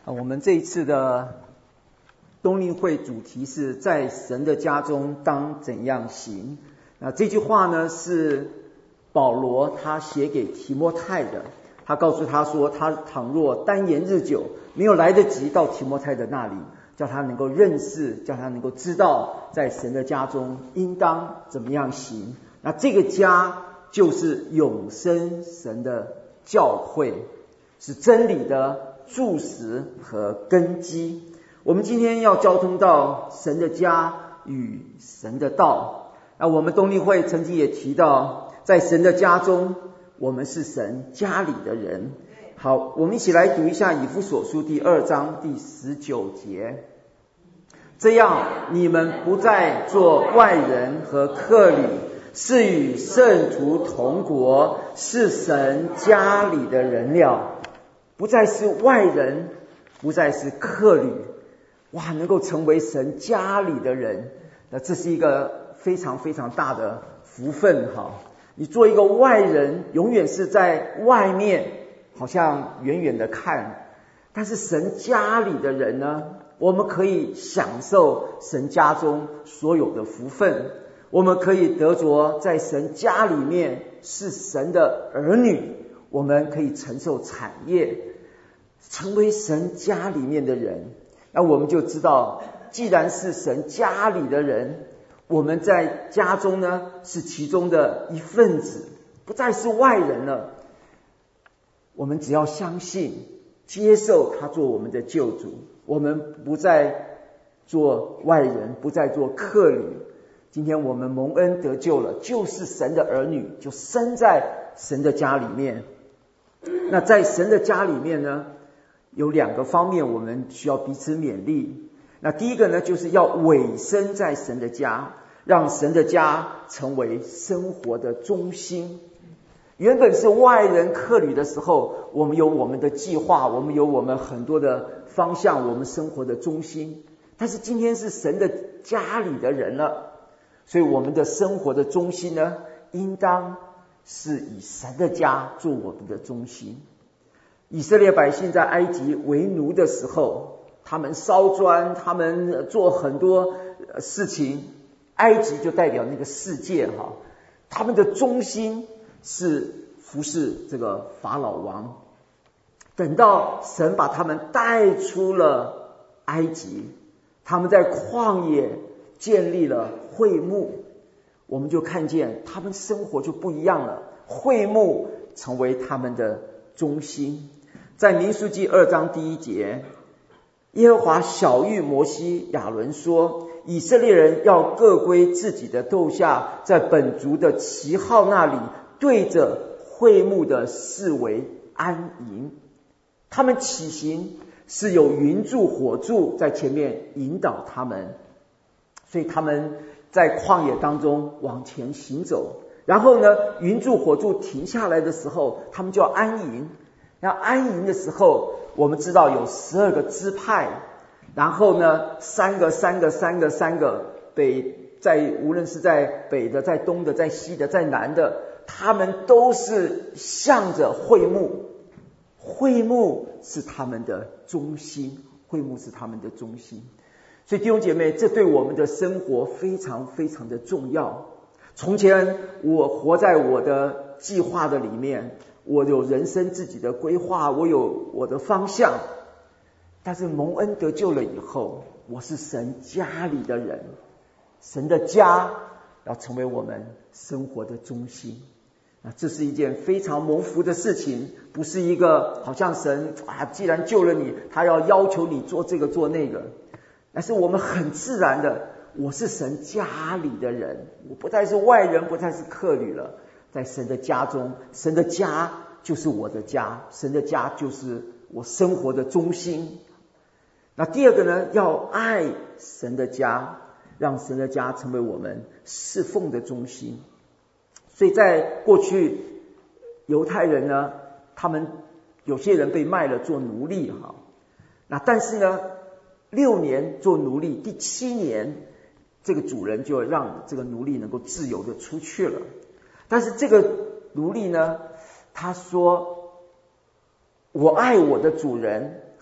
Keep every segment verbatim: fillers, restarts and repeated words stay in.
我们这一次的冬令会主题是在神的家中当怎样行。那这句话呢是保罗他写给提摩太的，他告诉他说，他倘若单言日久，没有来得及到提摩太的那里，叫他能够认识，叫他能够知道在神的家中应当怎么样行。那这个家就是永生神的教会，是真理的柱石和根基。我们今天要交通到神的家与神的道。那我们冬令会曾经也提到，在神的家中，我们是神家里的人。好，我们一起来读一下以弗所书第二章第十九节。这样，你们不再做外人和客旅，是与圣徒同国，是神家里的人了。不再是外人，不再是客旅，哇，能够成为神家里的人，那这是一个非常非常大的福分哈。你做一个外人，永远是在外面，好像远远的看，但是神家里的人呢，我们可以享受神家中所有的福分，我们可以得着在神家里面是神的儿女，我们可以承受产业，成为神家里面的人。那我们就知道，既然是神家里的人，我们在家中呢是其中的一份子，不再是外人了。我们只要相信接受他做我们的救主，我们不再做外人，不再做客旅。今天我们蒙恩得救了，就是神的儿女，就生在神的家里面。那在神的家里面呢，有两个方面我们需要彼此勉励。那第一个呢，就是要委身在神的家，让神的家成为生活的中心。原本是外人客旅的时候，我们有我们的计划，我们有我们很多的方向，我们生活的中心。但是今天是神的家里的人了，所以我们的生活的中心呢，应当是以神的家做我们的中心。以色列百姓在埃及为奴的时候，他们烧砖，他们做很多事情，埃及就代表那个世界哈，他们的中心是服侍这个法老王。等到神把他们带出了埃及，他们在旷野建立了会幕，我们就看见他们生活就不一样了，会幕成为他们的中心。在民数记二章第一节，耶和华晓谕摩西亚伦说，以色列人要各归自己的斗下，在本族的旗号那里对着会幕的四围安营。他们起行是有云柱火柱在前面引导他们，所以他们在旷野当中往前行走，然后呢，云柱火柱停下来的时候，他们就要安营。那安营的时候，我们知道有十二个支派，然后呢，三个三个三个三个北，在无论是在北的，在东的，在西的，在南的，他们都是向着会幕，会幕是他们的中心，会幕是他们的中心。所以弟兄姐妹，这对我们的生活非常非常的重要。从前我活在我的计划的里面，我有人生自己的规划，我有我的方向，但是蒙恩得救了以后，我是神家里的人，神的家要成为我们生活的中心。那这是一件非常蒙福的事情，不是一个好像神啊，既然救了你，他要要求你做这个做那个，但是我们很自然的，我是神家里的人，我不再是外人，不再是客旅了。在神的家中，神的家就是我的家，神的家就是我生活的中心。那第二个呢，要爱神的家，让神的家成为我们侍奉的中心。所以在过去犹太人呢，他们有些人被卖了做奴隶哈，那但是呢，六年做奴隶，第七年这个主人就让这个奴隶能够自由的出去了。但是这个奴隶呢，他说我爱我的主人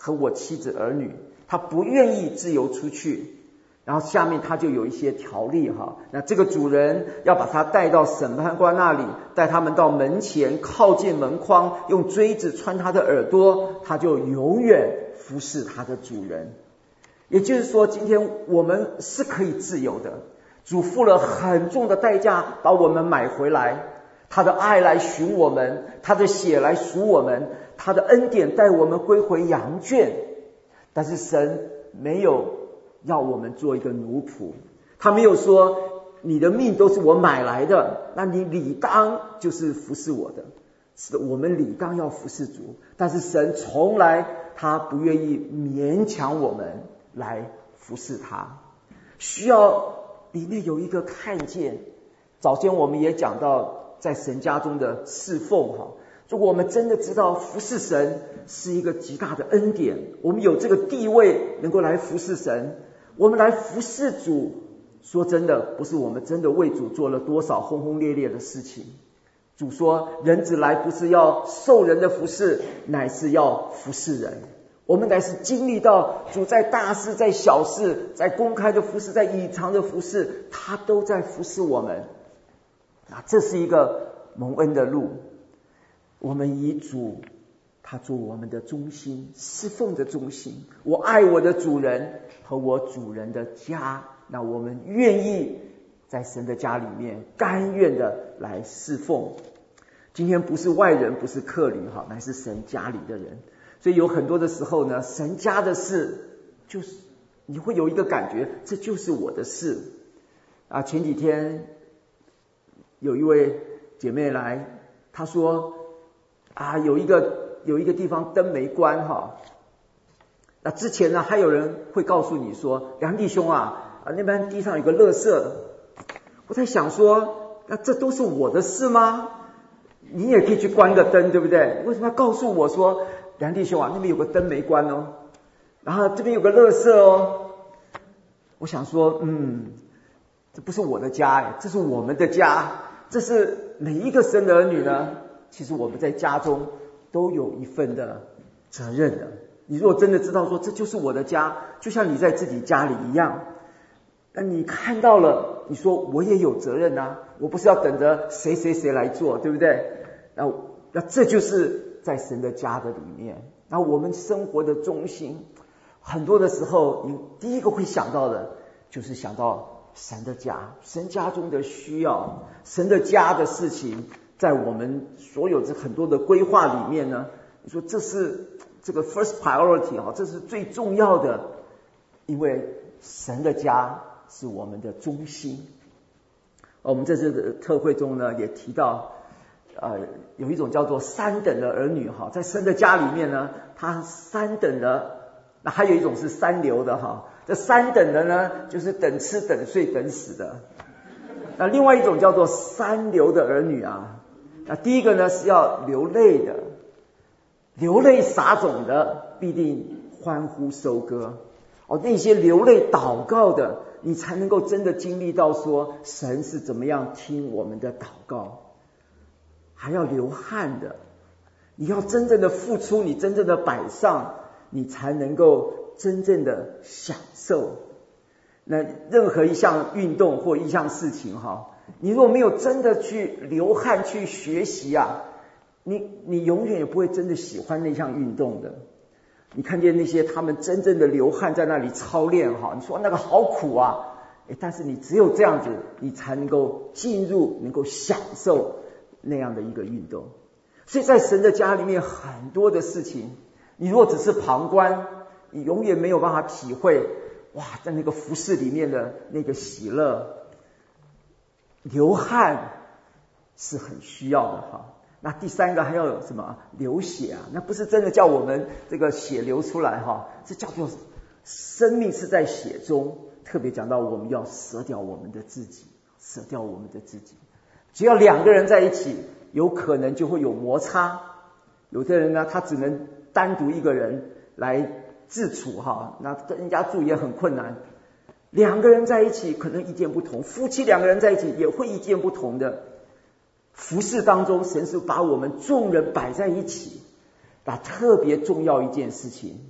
和我妻子儿女，他不愿意自由出去。然后下面他就有一些条例哈，那这个主人要把他带到审判官那里，带他们到门前，靠近门框，用锥子穿他的耳朵，他就永远服侍他的主人。也就是说，今天我们是可以自由的，主付了很重的代价把我们买回来，他的爱来寻我们，他的血来赎我们，他的恩典带我们归回羊圈。但是神没有要我们做一个奴仆，他没有说你的命都是我买来的，那你理当就是服侍我的。是的，我们理当要服侍主，但是神从来他不愿意勉强我们来服侍他，需要里面有一个看见。早先我们也讲到在神家中的侍奉哈，如果我们真的知道服侍神是一个极大的恩典，我们有这个地位能够来服侍神，我们来服侍主，说真的，不是我们真的为主做了多少轰轰烈烈的事情。主说人子来不是要受人的服侍，乃是要服侍人。我们乃是经历到主在大事在小事，在公开的服侍，在隐藏的服侍，他都在服侍我们。啊，这是一个蒙恩的路。我们以主他做我们的中心，侍奉的中心。我爱我的主人和我主人的家，那我们愿意在神的家里面甘愿的来侍奉。今天不是外人，不是客旅哈，乃是神家里的人。所以有很多的时候呢，神家的事就是你会有一个感觉，这就是我的事啊。前几天有一位姐妹来，她说啊，有一个有一个地方灯没关哈。那之前呢，还有人会告诉你说，梁弟兄啊，啊那边地上有个垃圾。我在想说，那这都是我的事吗？你也可以去关个灯，对不对？为什么要告诉我说，梁弟兄啊，那边有个灯没关哦，然后这边有个垃圾哦？我想说，嗯，这不是我的家哎，这是我们的家，这是每一个神的儿女呢。其实我们在家中都有一份的责任的。你如果真的知道说这就是我的家，就像你在自己家里一样，那你看到了，你说我也有责任啊，我不是要等着谁谁谁来做，对不对？那那这就是在神的家的里面。那我们生活的中心，很多的时候你第一个会想到的就是想到神的家，神家中的需要，神的家的事情，在我们所有这很多的规划里面呢，你说这是这个 first priority 啊，这是最重要的，因为神的家是我们的中心。我们这次的特会中呢，也提到，呃，有一种叫做三等的儿女哈，在神的家里面呢，他三等的，那还有一种是三流的哈。这三等的呢，就是等吃等睡等死的。那另外一种叫做三流的儿女啊，那第一个呢是要流泪的，流泪撒种的必定欢呼收割。哦，那些流泪祷告的，你才能够真的经历到说神是怎么样听我们的祷告。还要流汗的，你要真正的付出，你真正的摆上，你才能够真正的享受。那任何一项运动或一项事情哈，你如果没有真的去流汗去学习啊，你你永远也不会真的喜欢那项运动的。你看见那些他们真正的流汗在那里操练哈，你说那个好苦啊，诶，但是你只有这样子，你才能够进入，能够享受那样的一个运动。所以在神的家里面，很多的事情，你如果只是旁观，你永远没有办法体会，哇，在那个服事里面的那个喜乐。流汗是很需要的哈。那第三个还要有什么？流血啊，那不是真的叫我们这个血流出来哈，这叫做生命是在血中。特别讲到我们要舍掉我们的自己，舍掉我们的自己。只要两个人在一起，有可能就会有摩擦。有的人呢，他只能单独一个人来自处哈，那跟人家住也很困难。两个人在一起可能意见不同，夫妻两个人在一起也会意见不同的。服事当中，神是把我们众人摆在一起，把特别重要一件事情，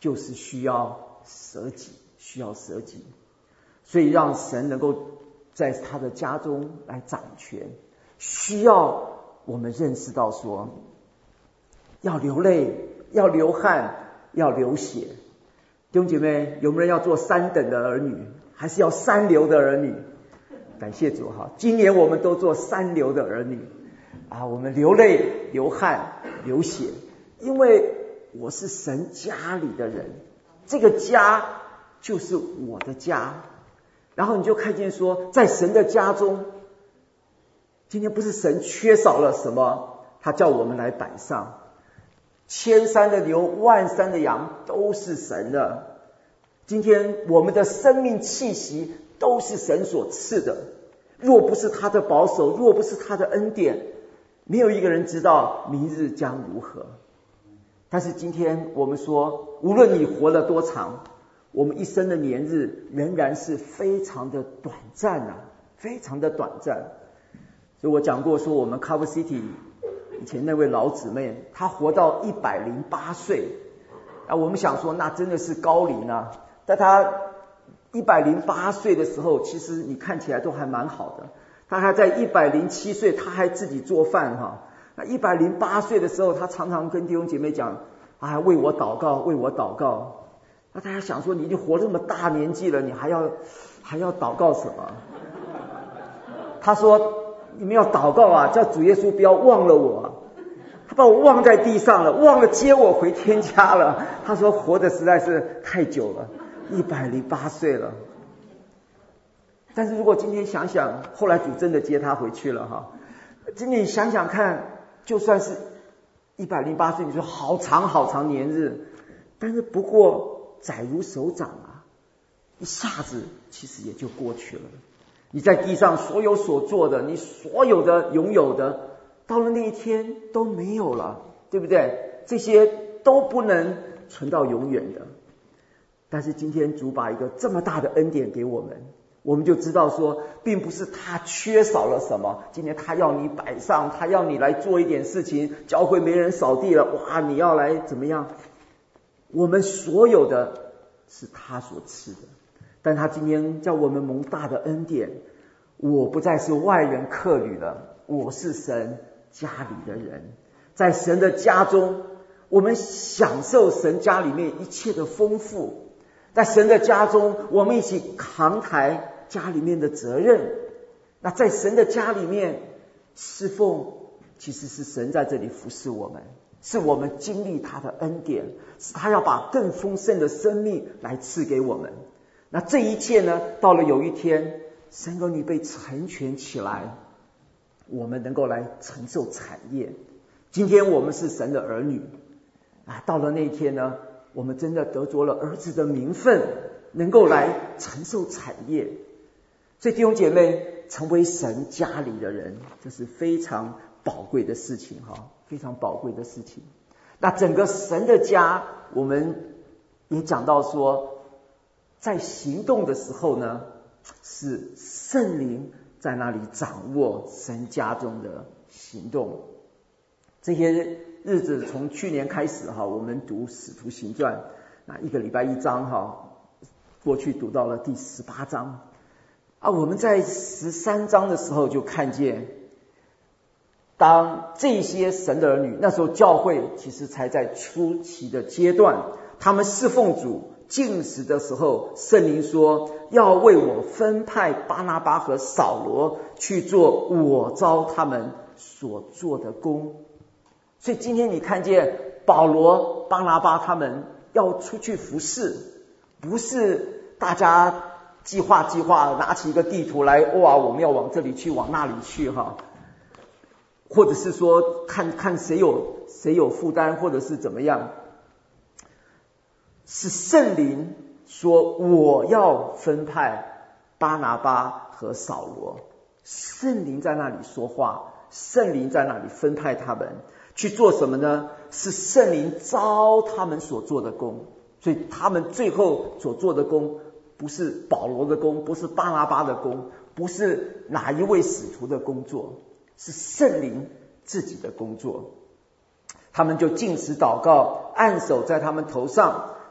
就是需要舍己，需要舍己，所以让神能够在他的家中来掌权，需要我们认识到说，要流泪，要流汗，要流血。弟兄姐妹，有没有人要做三等的儿女，还是要三流的儿女？感谢主哈，今年我们都做三流的儿女啊！我们流泪、流汗、流血，因为我是神家里的人，这个家就是我的家。然后你就看见说，在神的家中，今天不是神缺少了什么，他叫我们来摆上。千山的牛，万山的羊，都是神的。今天我们的生命气息都是神所赐的，若不是他的保守，若不是他的恩典，没有一个人知道明日将如何。但是今天我们说，无论你活了多长，我们一生的年日仍然是非常的短暂啊，非常的短暂。所以我讲过说，我们 Cover City 以前那位老姊妹，她活到一百零八岁啊，我们想说那真的是高龄啊。但她一百零八岁的时候，其实你看起来都还蛮好的。她还在一百零七岁，她还自己做饭哈。那一百零八岁的时候，她常常跟弟兄姐妹讲啊，为我祷告，为我祷告。那大家想说，你已经活这么大年纪了，你还要还要祷告什么？她说，你们要祷告啊，叫主耶稣不要忘了我。他把我忘在地上了，忘了接我回天家了。他说活得实在是太久了，一百零八岁了。但是如果今天想想，后来主真的接他回去了哈。今天你想想看，就算是一百零八岁，你说好长好长年日，但是不过窄如手掌啊，一下子其实也就过去了。你在地上所有所做的，你所有的拥有的，到了那一天都没有了，对不对？这些都不能存到永远的。但是今天主把一个这么大的恩典给我们，我们就知道说，并不是他缺少了什么，今天他要你摆上，他要你来做一点事情，教会没人扫地了，哇，你要来怎么样？我们所有的是他所赐的，但他今天叫我们蒙大的恩典，我不再是外人客旅了，我是神家里的人。在神的家中，我们享受神家里面一切的丰富，在神的家中，我们一起扛抬家里面的责任。那在神的家里面侍奉，其实是神在这里服侍我们，是我们经历他的恩典，是他要把更丰盛的生命来赐给我们。那这一切呢，到了有一天神儿女被成全起来，我们能够来承受产业。今天我们是神的儿女啊，到了那一天呢，我们真的得着了儿子的名分，能够来承受产业。所以弟兄姐妹，成为神家里的人，这是非常宝贵的事情哈，非常宝贵的事情。那整个神的家，我们也讲到说，在行动的时候呢，是圣灵在那里掌握神家中的行动。这些日子从去年开始哈，我们读使徒行传，那一个礼拜一章哈，过去读到了第十八章啊。我们在十三章的时候就看见，当这些神的儿女，那时候教会其实才在初期的阶段，他们侍奉主禁食的时候，圣灵说要为我分派巴拿巴和扫罗去做我召他们所做的工。所以今天你看见保罗、巴拿巴他们要出去服侍，不是大家计划计划拿起一个地图来，哇，我们要往这里去，往那里去哈，或者是说看看谁有谁有负担，或者是怎么样。是圣灵说我要分派巴拿巴和扫罗，圣灵在那里说话，圣灵在那里分派他们去做什么呢？是圣灵召他们所做的工。所以他们最后所做的工，不是保罗的工，不是巴拿巴的工，不是哪一位使徒的工作，是圣灵自己的工作。他们就禁食祷告，按手在他们头上，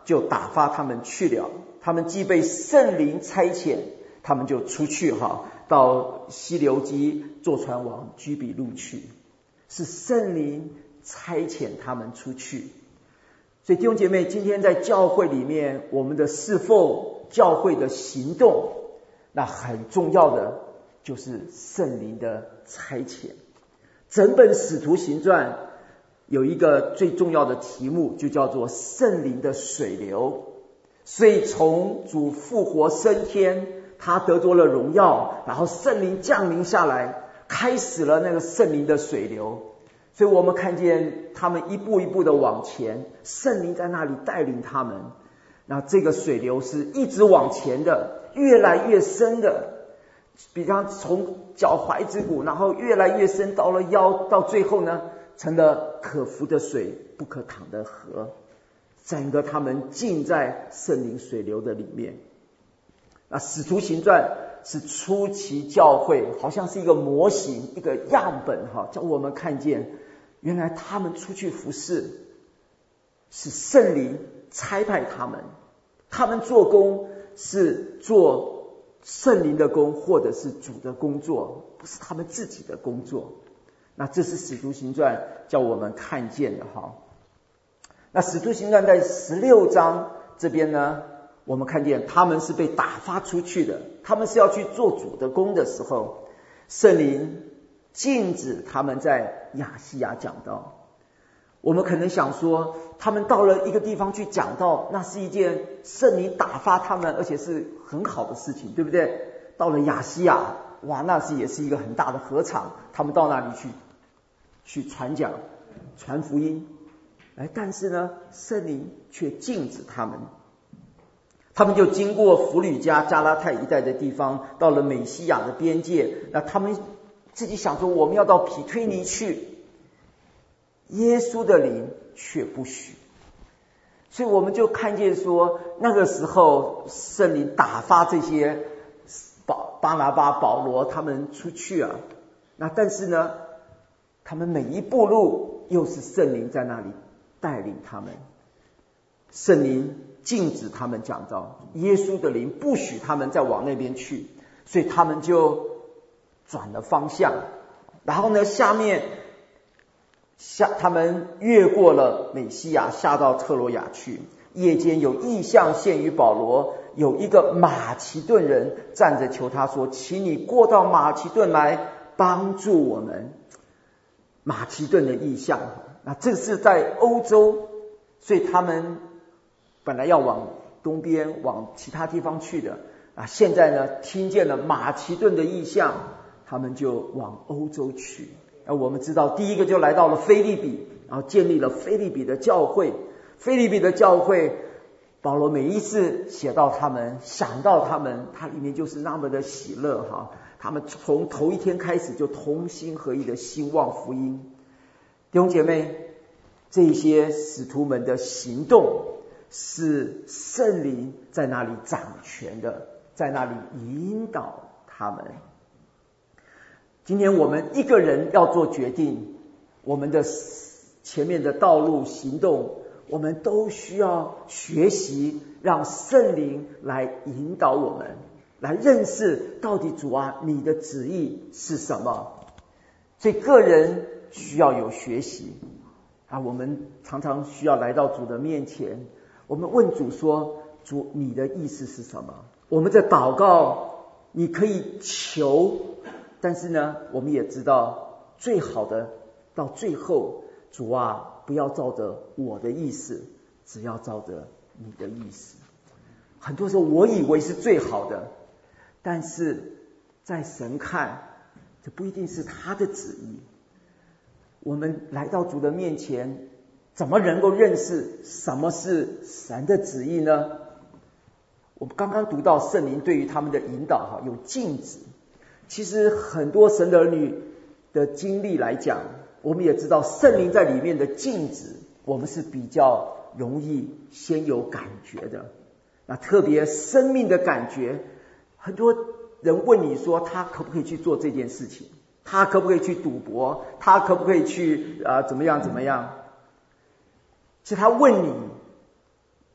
就打发他们去了。他们既被圣灵差遣，他们就出去哈，到西流基坐船往居比路去。是圣灵差遣他们出去。所以弟兄姐妹，今天在教会里面，我们的侍奉、教会的行动，那很重要的就是圣灵的差遣。整本使徒行传有一个最重要的题目，就叫做圣灵的水流。所以从主复活升天，他得着了荣耀，然后圣灵降临下来，开始了那个圣灵的水流。所以我们看见他们一步一步的往前，圣灵在那里带领他们。那这个水流是一直往前的，越来越深的，比方从脚踝之骨，然后越来越深，到了腰，到最后呢，成了可浮的水，不可淌的河。整个他们浸在圣灵水流的里面。那使徒行传是初期教会，好像是一个模型，一个样本哈，叫我们看见原来他们出去服事是圣灵差派他们，他们做工是做圣灵的工，或者是主的工作，不是他们自己的工作。那这是使徒行传叫我们看见的哈。那使徒行传在十六章这边呢，我们看见他们是被打发出去的，他们是要去做主的工的时候，圣灵禁止他们在亚细亚讲道。我们可能想说，他们到了一个地方去讲道，那是一件圣灵打发他们，而且是很好的事情，对不对？到了亚细亚，哇，那是也是一个很大的禾场，他们到那里去去传讲、传福音。哎，但是呢，圣灵却禁止他们。他们就经过弗吕加、加拉太一带的地方，到了美西亚的边界。那他们自己想说，我们要到庇推尼去，耶稣的灵却不许。所以我们就看见说，那个时候圣灵打发这些巴巴拿巴、保罗他们出去啊。那但是呢，他们每一步路又是圣灵在那里带领他们。圣灵禁止他们讲道，耶稣的灵不许他们再往那边去，所以他们就转了方向。然后呢，下面下他们越过了美西亚，下到特罗亚去。夜间有异象现于保罗，有一个马其顿人站着求他说，请你过到马其顿来帮助我们。马其顿的异象，那这是在欧洲，所以他们本来要往东边往其他地方去的啊，现在呢听见了马其顿的异象，他们就往欧洲去。而我们知道第一个就来到了腓立比，然后建立了腓立比的教会。腓立比的教会，保罗每一次写到他们，想到他们，他里面就是那么的喜乐哈。他们从头一天开始就同心合意的兴旺福音。弟兄姐妹，这些使徒们的行动是圣灵在那里掌权的，在那里引导他们。今天我们一个人要做决定，我们的前面的道路行动，我们都需要学习让圣灵来引导我们，来认识到底主啊，你的旨意是什么。所以个人需要有学习啊，我们常常需要来到主的面前，我们问主说，主你的意思是什么？我们在祷告，你可以求，但是呢，我们也知道最好的到最后，主啊，不要照着我的意思，只要照着你的意思。很多时候我以为是最好的，但是在神看，这不一定是他的旨意。我们来到主的面前，怎么能够认识什么是神的旨意呢？我们刚刚读到圣灵对于他们的引导哈，有禁止。其实很多神的儿女的经历来讲，我们也知道圣灵在里面的禁止，我们是比较容易先有感觉的。那特别生命的感觉，很多人问你说他可不可以去做这件事情，他可不可以去赌博，他可不可以去啊、呃、怎么样怎么样。其实他问你，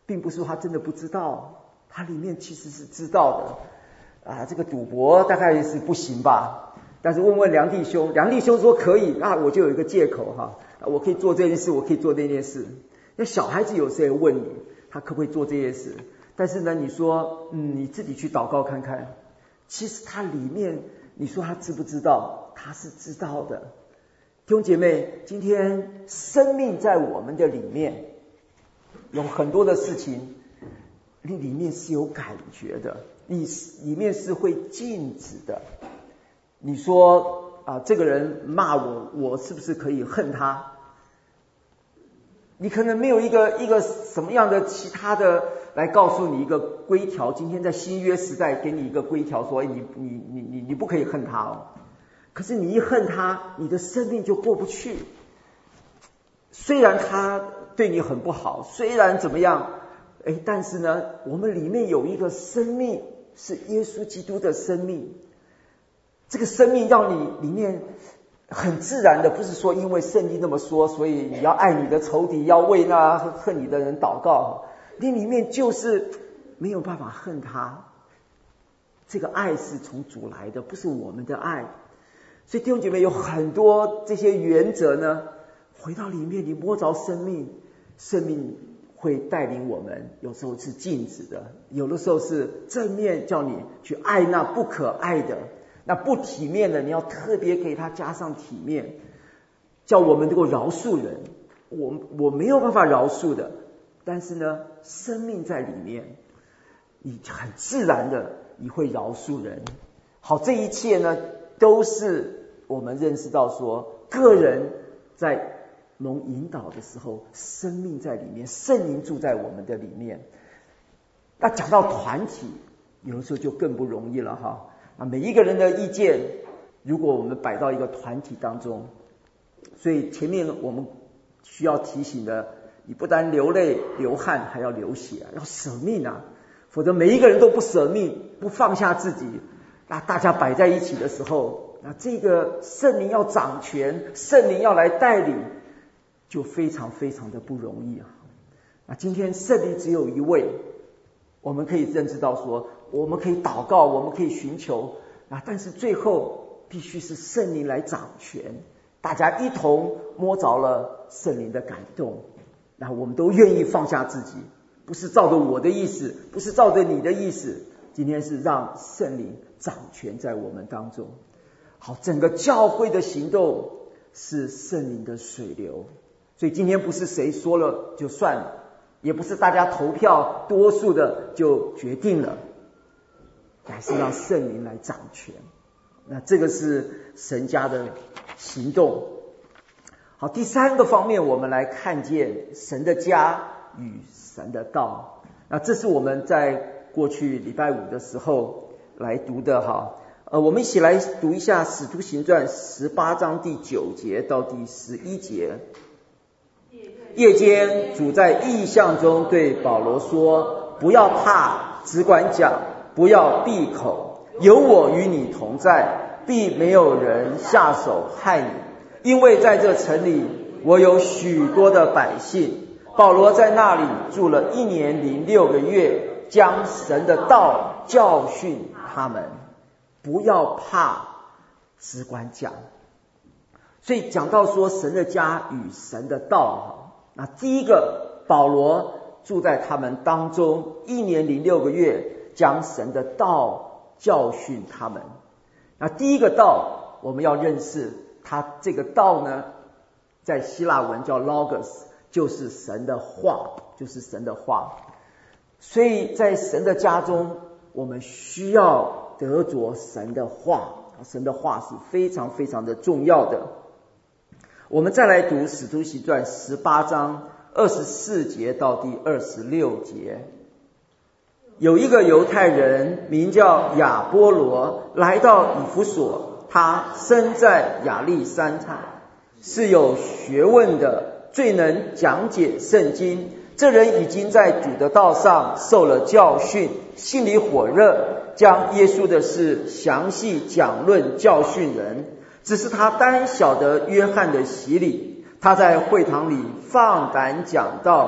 并不是说他真的不知道，他里面其实是知道的啊。这个赌博大概是不行吧，但是问问梁弟兄，梁弟兄说可以，那我就有一个借口哈，我可以做这件事，我可以做那件事。那小孩子有时候问你，他可不可以做这件事？但是呢，你说嗯，你自己去祷告看看，其实他里面，你说他知不知道？他是知道的。弟兄姐妹，今天生命在我们的里面，有很多的事情，你里面是有感觉的，你里面是会静止的。你说啊，这个人骂我，我是不是可以恨他？你可能没有一个一个什么样的其他的来告诉你一个规条。今天在新约时代给你一个规条，说你你你你你不可以恨他哦。可是你一恨他，你的生命就过不去。虽然他对你很不好，虽然怎么样，哎，但是呢，我们里面有一个生命是耶稣基督的生命。这个生命让你里面很自然的，不是说因为圣经那么说，所以你要爱你的仇敌，要为那恨你的人祷告。你里面就是没有办法恨他。这个爱是从主来的，不是我们的爱。所以弟兄姐妹，有很多这些原则呢，回到里面，你摸着生命，生命会带领我们。有时候是静止的，有的时候是正面，叫你去爱那不可爱的，那不体面的，你要特别给他加上体面，叫我们能够饶恕人。我我没有办法饶恕的，但是呢，生命在里面，你很自然的你会饶恕人。好，这一切呢，都是我们认识到说，个人在蒙引导的时候，生命在里面，圣灵住在我们的里面。那讲到团体，有的时候就更不容易了哈。啊，每一个人的意见，如果我们摆到一个团体当中，所以前面我们需要提醒的，你不单流泪流汗，还要流血，要舍命啊！否则每一个人都不舍命，不放下自己，那大家摆在一起的时候，那这个圣灵要掌权，圣灵要来带领，就非常非常的不容易啊！那今天圣灵只有一位，我们可以认知到说，我们可以祷告，我们可以寻求啊，但是最后必须是圣灵来掌权，大家一同摸着了圣灵的感动，那我们都愿意放下自己，不是照着我的意思，不是照着你的意思，今天是让圣灵掌权在我们当中。好，整个教会的行动是圣灵的水流，所以今天不是谁说了就算了，也不是大家投票多数的就决定了，乃是让圣灵来掌权。那这个是神家的行动。好，第三个方面，我们来看见神的家与神的道。那这是我们在过去礼拜五的时候来读的哈。呃，我们一起来读一下《使徒行传》十八章第九节到第十一节。夜间，主在异象中对保罗说：“不要怕，只管讲，不要闭口，有我与你同在，必没有人下手害你。因为在这城里，我有许多的百姓。”保罗在那里住了一年零六个月，将神的道教训他们。不要怕，只管讲。所以讲到说神的家与神的道，那第一个，保罗住在他们当中一年零六个月，将神的道教训他们。那第一个道，我们要认识他这个道呢，在希腊文叫 logos， 就是神的话，就是神的话。所以在神的家中，我们需要得着神的话，神的话是非常非常的重要的。我们再来读《使徒行传》十八章二十四节到第二十六节。有一个犹太人名叫亚波罗，来到以弗所，他生在亚历山太，是有学问的，最能讲解圣经。这人已经在主的道上受了教训，心里火热，将耶稣的事详细讲论教训人。只是他单晓得约翰的洗礼，他在会堂里放胆讲道，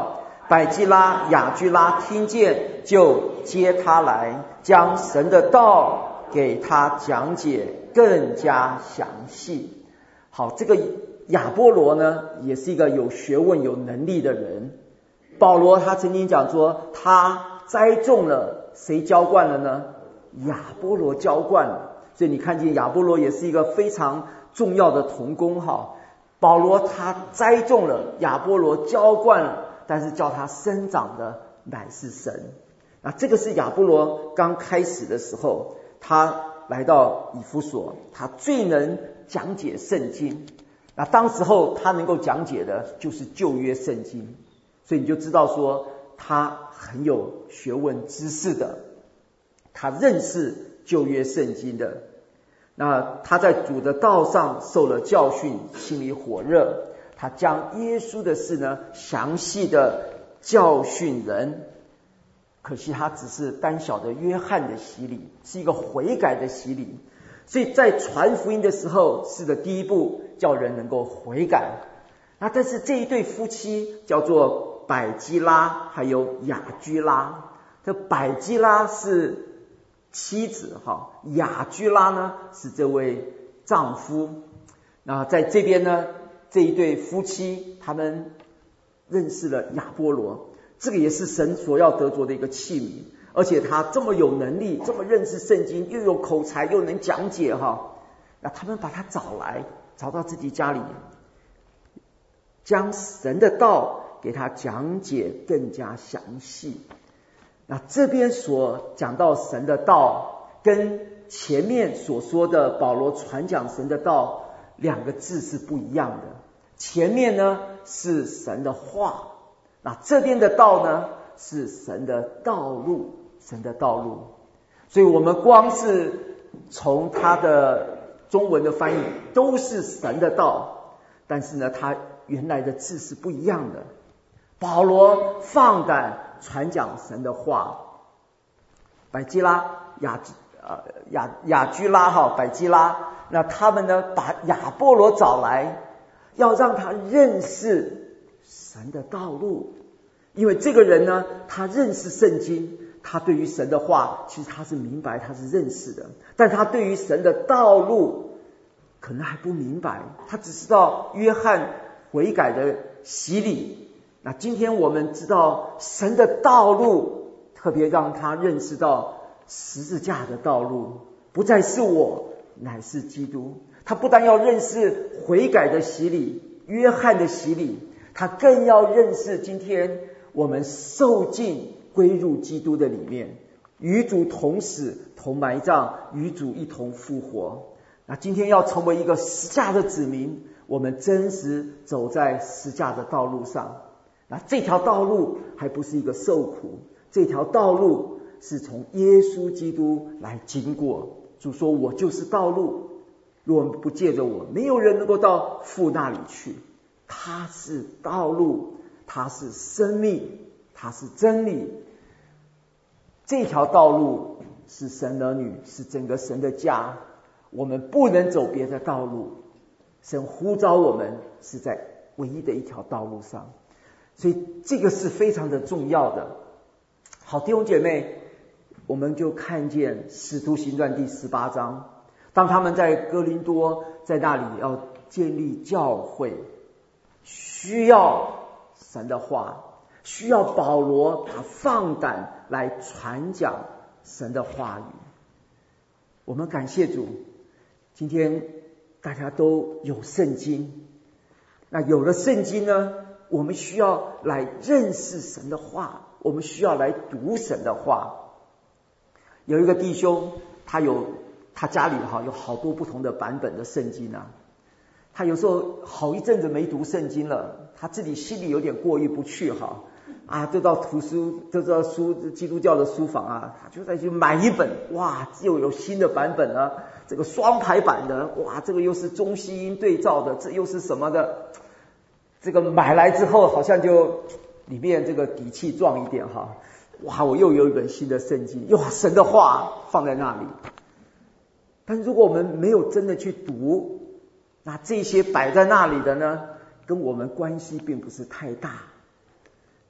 百基拉、雅居拉听见，就接他来，将神的道给他讲解更加详细。好，这个亚波罗呢，也是一个有学问、有能力的人。保罗他曾经讲说，他栽种了，谁浇灌了呢？亚波罗浇灌了。所以你看见亚波罗也是一个非常重要的同工哈。保罗他栽种了，亚波罗浇灌了，但是叫他生长的乃是神。那这个是亚波罗刚开始的时候，他来到以弗所，他最能讲解圣经。那当时候他能够讲解的就是旧约圣经，所以你就知道说他很有学问知识的，他认识旧约圣经的。那他在主的道上受了教训，心里火热，他将耶稣的事呢详细的教训人。可惜他只是单小的约翰的洗礼，是一个悔改的洗礼。所以在传福音的时候，是的第一步叫人能够悔改。那但是这一对夫妻叫做百基拉还有雅居拉，这百基拉是妻子哈，雅居拉呢是这位丈夫。那在这边呢，这一对夫妻他们认识了亚波罗，这个也是神所要得着的一个器皿，而且他这么有能力，这么认识圣经，又有口才，又能讲解哈。那他们把他找来，找到自己家里，将神的道给他讲解更加详细。那这边所讲到神的道，跟前面所说的保罗传讲神的道两个字是不一样的。前面呢是神的话，那这边的道呢是神的道路，神的道路。所以我们光是从他的中文的翻译都是神的道，但是呢他原来的字是不一样的。保罗放胆传讲神的话，百基拉、雅呃雅雅居拉哈，百基拉，那他们呢把亚波罗找来，要让他认识神的道路。因为这个人呢，他认识圣经，他对于神的话其实他是明白，他是认识的，但他对于神的道路可能还不明白，他只知道约翰悔改的洗礼。那今天我们知道神的道路，特别让他认识到十字架的道路不再是我，乃是基督。他不但要认识悔改的洗礼，约翰的洗礼，他更要认识今天我们受尽归入基督的里面，与主同死同埋葬，与主一同复活。那今天要成为一个十架的子民，我们真实走在十架的道路上。那这条道路还不是一个受苦，这条道路是从耶稣基督来经过。主说我就是道路，若不借着我，没有人能够到父那里去。他是道路，他是生命，他是真理。这条道路是神儿女，是整个神的家，我们不能走别的道路。神呼召我们是在唯一的一条道路上，所以这个是非常的重要的。好，弟兄姐妹，我们就看见使徒行传第十八章，当他们在哥林多在那里要建立教会，需要神的话，需要保罗他放胆来传讲神的话语。我们感谢主，今天大家都有圣经，那有了圣经呢，我们需要来认识神的话，我们需要来读神的话。有一个弟兄，他有他家里哈有好多不同的版本的圣经啊，他有时候好一阵子没读圣经了，他自己心里有点过意不去哈啊，就到图书，就到书基督教的书房啊，他就再去买一本，哇，又有新的版本了，这个双排版的，哇，这个又是中西音对照的，这又是什么的，这个买来之后好像就里面这个底气壮一点哈，哇，我又有一本新的圣经，哇，神的话放在那里。但如果我们没有真的去读，那这些摆在那里的呢，跟我们关系并不是太大。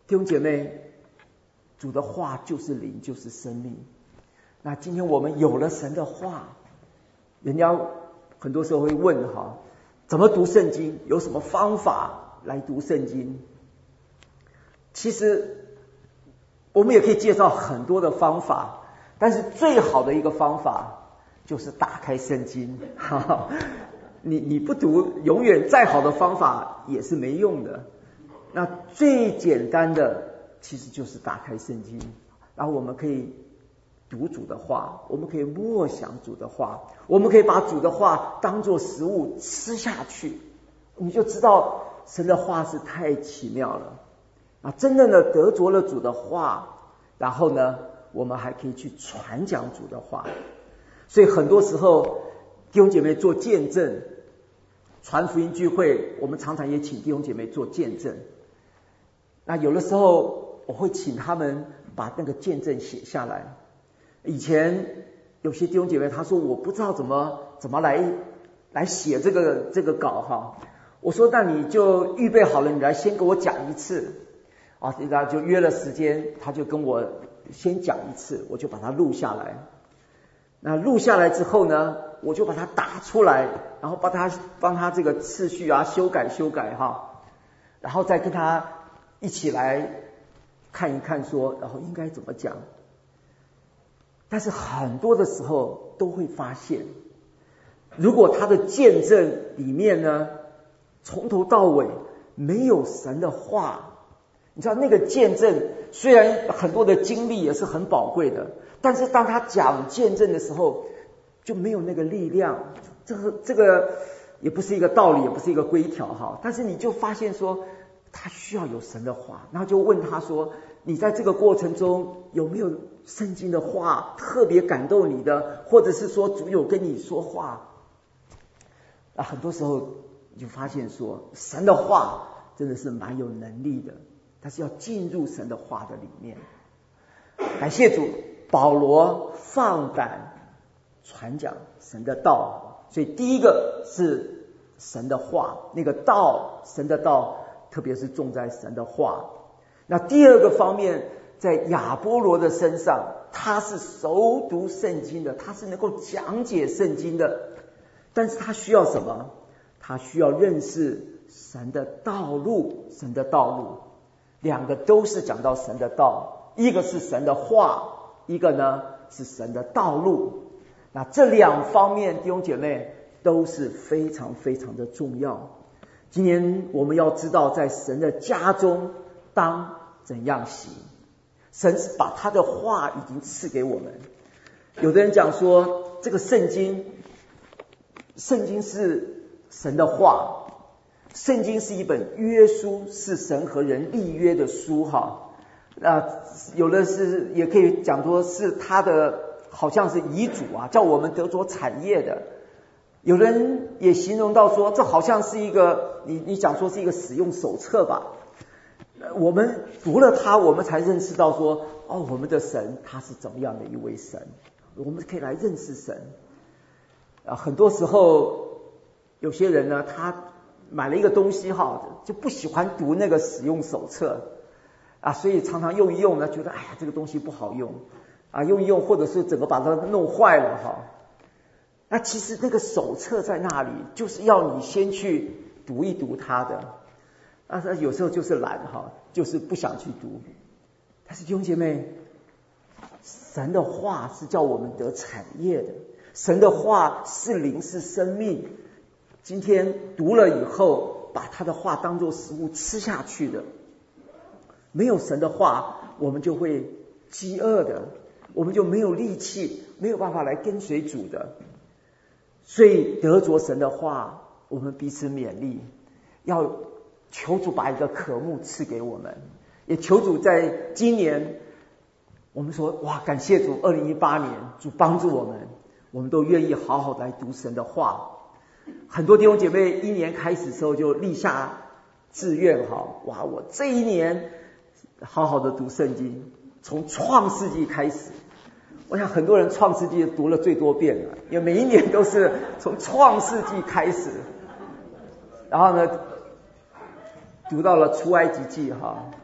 弟兄姐妹，主的话就是灵，就是生命。那今天我们有了神的话，人家很多时候会问哈，怎么读圣经？有什么方法来读圣经？其实我们也可以介绍很多的方法，但是最好的一个方法就是打开圣经。你你不读，永远再好的方法也是没用的。那最简单的其实就是打开圣经，然后我们可以读主的话，我们可以默想主的话，我们可以把主的话当作食物吃下去，你就知道神的话是太奇妙了啊！真正的得着了主的话，然后呢，我们还可以去传讲主的话。所以很多时候弟兄姐妹做见证，传福音聚会，我们常常也请弟兄姐妹做见证。那有的时候我会请他们把那个见证写下来。以前有些弟兄姐妹他说我不知道怎么怎么来来写这个这个稿哈，我说那你就预备好了，你来先给我讲一次啊，然后就约了时间，他就跟我先讲一次，我就把它录下来。那录下来之后呢，我就把它打出来，然后帮他帮他这个次序啊修改修改哈，然后再跟他一起来看一看说，然后应该怎么讲。但是很多的时候都会发现，如果他的见证里面呢，从头到尾没有神的话，你知道那个见证虽然很多的经历也是很宝贵的，但是当他讲见证的时候就没有那个力量。这个这个也不是一个道理，也不是一个规条哈，但是你就发现说他需要有神的话，然后就问他说，你在这个过程中有没有圣经的话特别感动你的，或者是说主有跟你说话啊？很多时候你就发现说神的话真的是蛮有能力的，但是要进入神的话的里面。感谢主，保罗放胆传讲神的道，所以第一个是神的话，那个道，神的道特别是重在神的话。那第二个方面，在亚波罗的身上，他是熟读圣经的，他是能够讲解圣经的，但是他需要什么？他需要认识神的道路，神的道路，两个都是讲到神的道，一个是神的话，一个呢是神的道路。那这两方面弟兄姐妹都是非常非常的重要。今年我们要知道，在神的家中当怎样行。神是把他的话已经赐给我们。有的人讲说，这个圣经圣经是神的话，圣经是一本约书，是神和人立约的书哈。那有的是也可以讲说是他的好像是遗嘱啊，叫我们得着产业的。有人也形容到说，这好像是一个你你讲说是一个使用手册吧。我们读了它，我们才认识到说，哦，我们的神他是怎么样的一位神，我们可以来认识神啊。很多时候有些人呢，他买了一个东西哈，就不喜欢读那个使用手册啊，所以常常用一用呢，觉得哎呀这个东西不好用啊，用一用或者是整个把它弄坏了哈。那其实那个手册在那里，就是要你先去读一读它的。啊，有时候就是懒哈，就是不想去读。但是弟兄姐妹，神的话是叫我们得产业的，神的话是灵是生命。今天读了以后，把他的话当作食物吃下去的。没有神的话，我们就会饥饿的，我们就没有力气，没有办法来跟随主的。所以得着神的话，我们彼此勉励，要求主把一个渴慕赐给我们，也求主在今年，我们说哇，感谢主，二零一八年主帮助我们，我们都愿意好好来读神的话。很多弟兄姐妹一年开始的时候就立下志愿哈，哇，我这一年好好的读圣经，从创世纪开始。我想很多人创世纪读了最多遍了，因为每一年都是从创世纪开始，然后呢读到了出埃及记哈，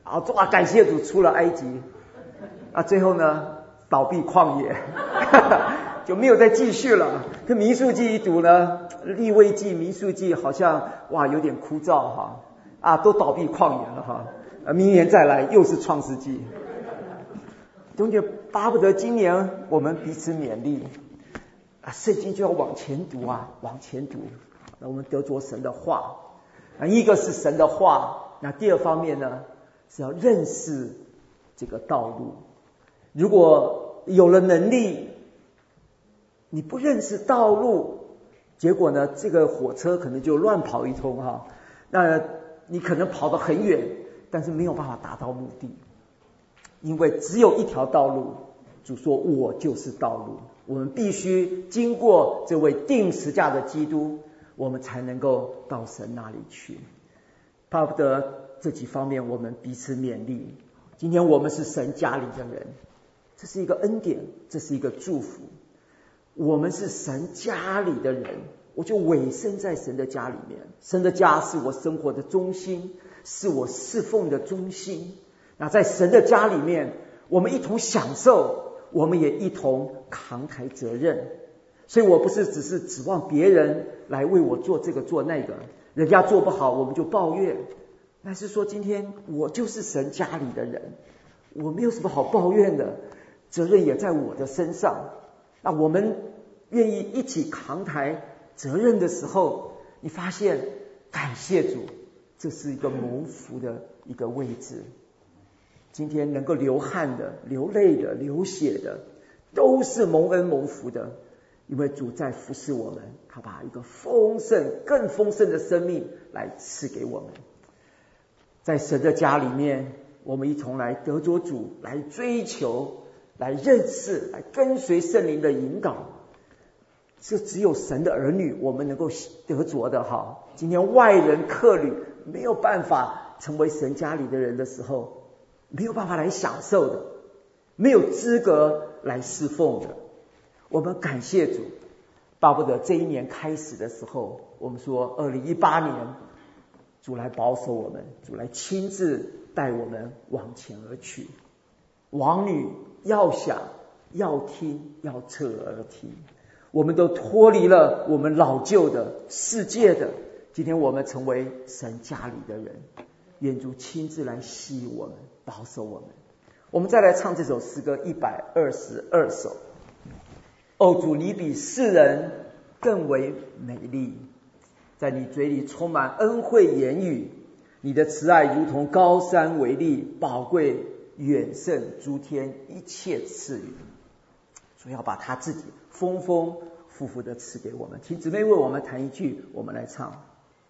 啊，哇，感谢主出了埃及，啊，最后呢倒闭旷野，就没有再继续了。这民数记一读呢，利未记、民数记好像哇有点枯燥哈，啊，都倒闭旷野了哈，啊，明年再来又是创世纪。同学巴不得今年我们彼此勉励啊，圣经就要往前读啊，往前读。那我们得着神的话，啊，一个是神的话，那第二方面呢是要认识这个道路。如果有了能力，你不认识道路，结果呢，这个火车可能就乱跑一通哈。那你可能跑得很远，但是没有办法达到目的，因为只有一条道路。主说：“我就是道路。”我们必须经过这位钉十架的基督，我们才能够到神那里去。巴不得这几方面我们彼此勉励。今天我们是神家里的人，这是一个恩典，这是一个祝福。我们是神家里的人，我就委身在神的家里面。神的家是我生活的中心，是我侍奉的中心。那在神的家里面，我们一同享受，我们也一同扛抬责任。所以我不是只是指望别人来为我做这个做那个，人家做不好我们就抱怨。那是说今天我就是神家里的人，我没有什么好抱怨的，责任也在我的身上。那我们愿意一起扛抬责任的时候，你发现感谢主，这是一个蒙福的一个位置。今天能够流汗的、流泪的、流血的，都是蒙恩蒙福的，因为主在服侍我们，他把一个丰盛、更丰盛的生命来赐给我们。在神的家里面，我们一同来得着主，来追求，来认识，来跟随圣灵的引导。这只有神的儿女我们能够得着的哈。今天外人客旅没有办法成为神家里的人的时候，没有办法来享受的，没有资格来侍奉的。我们感谢主，巴不得这一年开始的时候，我们说二零一八年主来保守我们，主来亲自带我们往前而去。王女要想要听要侧耳听，我们都脱离了我们老旧的世界的，今天我们成为神家里的人，愿主亲自来吸引我们，保守我们。我们再来唱这首诗歌一百二十二首。哦，主，你比世人更为美丽，在你嘴里充满恩惠言语，你的慈爱如同高山为例，宝贵远胜诸天一切赐予。主要把他自己丰丰富富的赐给我们。请姊妹为我们弹一句，我们来唱。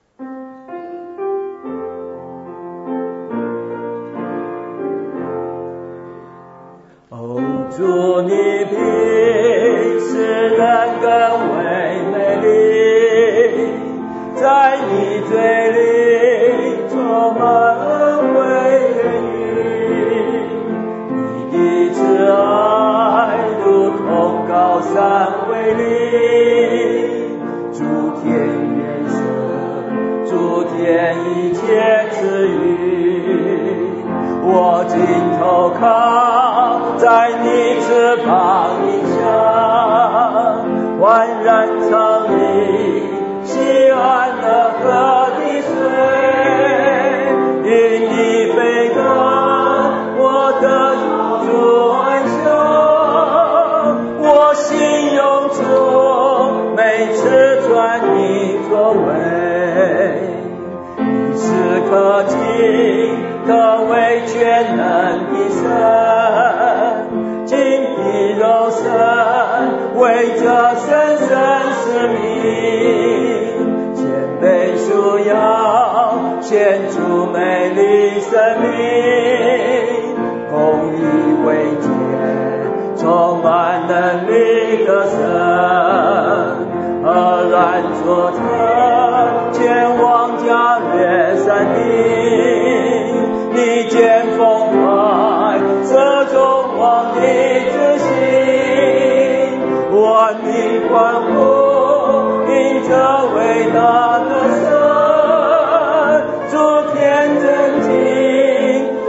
哦，主，你比世人更为美丽，在你嘴里充满恩惠言语，你的慈爱如同高山为例，诸天远胜，诸天一切赐予，我尽投靠在你翅膀底下，hoàn然藏你西安的河的水，因你悲歌我的主安休，我心永驻每次转你作为，你是可敬可为全能的神，今的肉身为这神圣使命，谦卑束腰献出美丽生命，公义为戒充满能力的神，赫然作特前往加略山顶，你见风怀射中王的之心，万民欢呼因这伟大的神，诸天震惊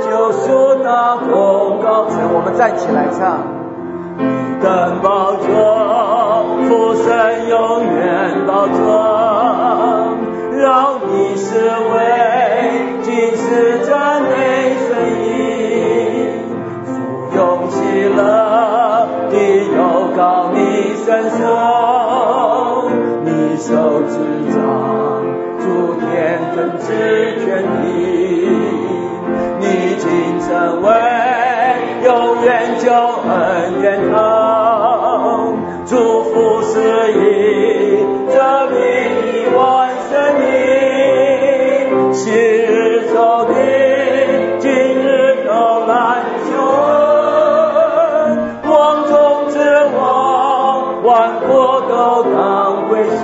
站起来唱。 你的宝座，父神永远宝座，让你是为今世赞美神意，富有喜乐地有高你伸手，你手执掌诸天分之权力，你今成为永远救恩源头，祝福是以这名万生命，昔日仇敌今日都来救恩，王中之王，万国都当归顺，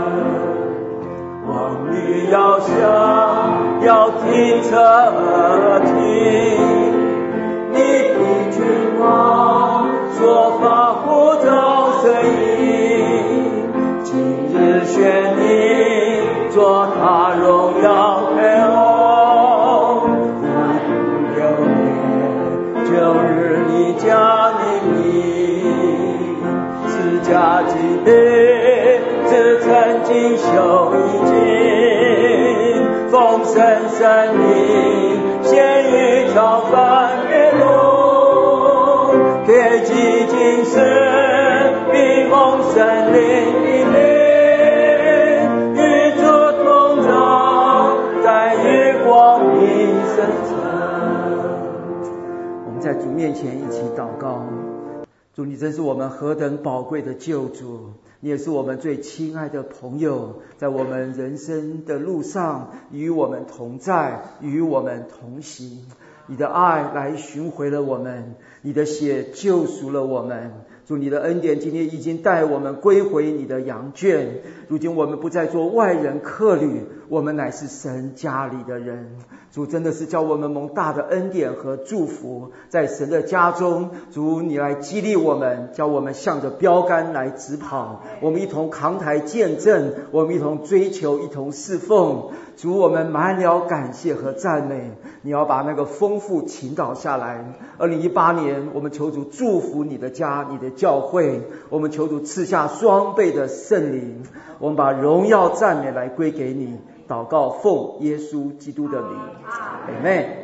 王女要想要听侧耳听，你的君王说法呼召声音，今日选你做他荣耀配偶，万古流年旧日你加你名，十架基业自曾经修已经，丰盛生命献于超凡月路，贴记今世必蒙神灵的名，与主同照在于光明深层。 我们在主面前一起祷告。主，你真是我们何等宝贵的救主，你也是我们最亲爱的朋友，在我们人生的路上与我们同在，与我们同行。你的爱来寻回了我们，你的血救赎了我们。主，你的恩典今天已经带我们归回你的羊圈，如今我们不再做外人客旅，我们乃是神家里的人。主，真的是叫我们蒙大的恩典和祝福，在神的家中，主你来激励我们，叫我们向着标杆来直跑，我们一同扛台见证，我们一同追求，一同侍奉。主，我们满了感谢和赞美，你要把那个丰富倾倒下来。二零一八年，我们求主祝福你的家，你的教会，我们求主赐下双倍的圣灵，我们把荣耀赞美来归给你。祷告奉耶稣基督的名，阿们。